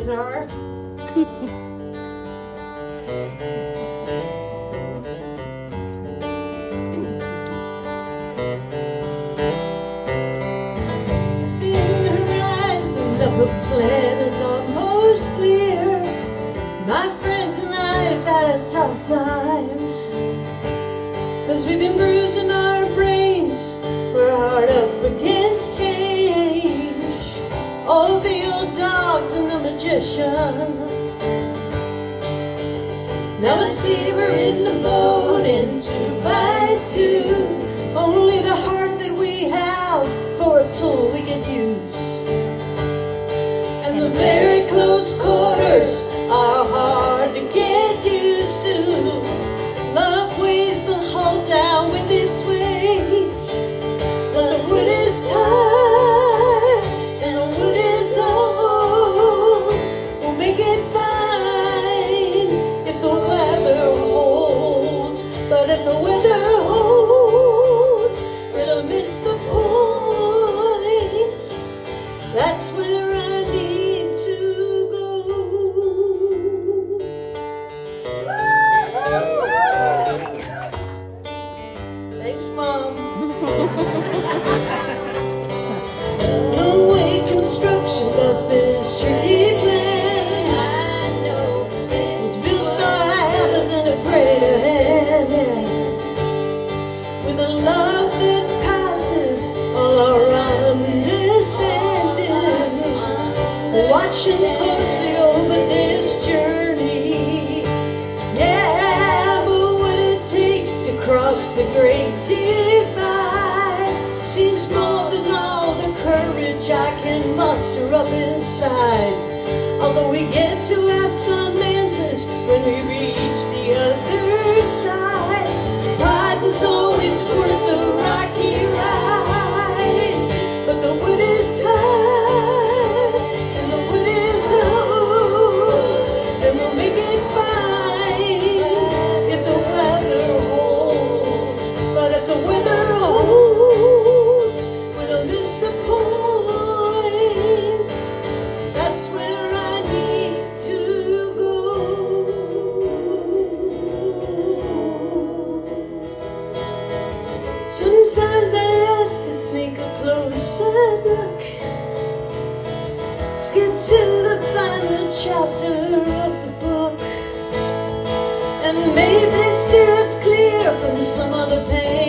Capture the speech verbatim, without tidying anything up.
guitar. The plan is almost clear. My friends and I have had a tough time, 'cause we've been bruising our brains. We're hard up against change. All the old dogs and the magician. Now I see we're in the boat, and two by two, only the heart that we have for a tool we could use. The very close quarters are hard to get used to. Love weighs the hull down with its weight. But the wood is tight and the wood is old. We'll make it fine if the weather holds. But if the weather holds, we'll miss the point. That's where I need to go. Thanks, Mom. No way construction of this tree plan, I know, was built by other than a greater hand. With a love that passes all our understanding. Watching closely over this journey. Yeah, but what it takes to cross the great divide seems more than all the courage I can muster up inside. Although we get to have some answers when we reach the other side. Prize is always worth the rocky ride, but the wood is tight. Sometimes I ask to sneak a closer look, skip to the final chapter of the book, and maybe steer us clear from some other pain.